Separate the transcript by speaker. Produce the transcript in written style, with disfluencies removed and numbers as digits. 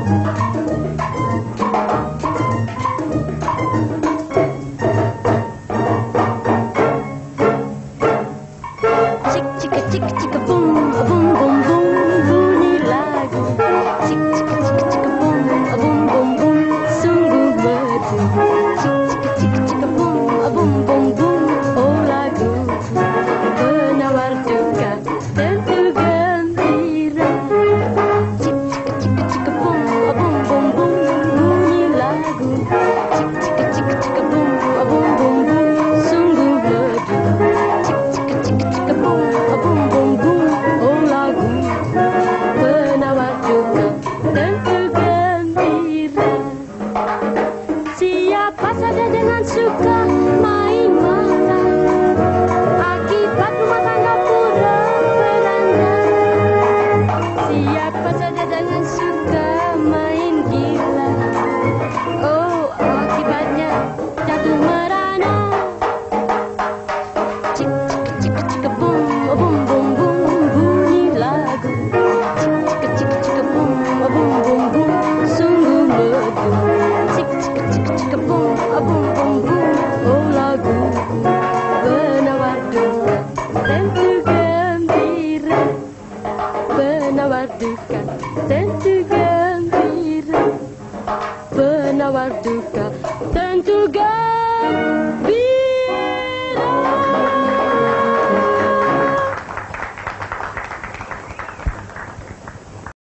Speaker 1: Siapa saja dengan suka main mata, akibat rumah tangga pura-peranda. Siapa saja dengan suka main gila, oh akibatnya jatuh merana. Cik cik cik cik bum bum bum bum bunyi lagu. Cik cik cik cik bum bum bum bum sungguh merdu. Cik cik cik cik bum bum bum bum oh lagu penawar duka tentu gembira, penawar duka tentu gembira, penawar duka tentu gembira.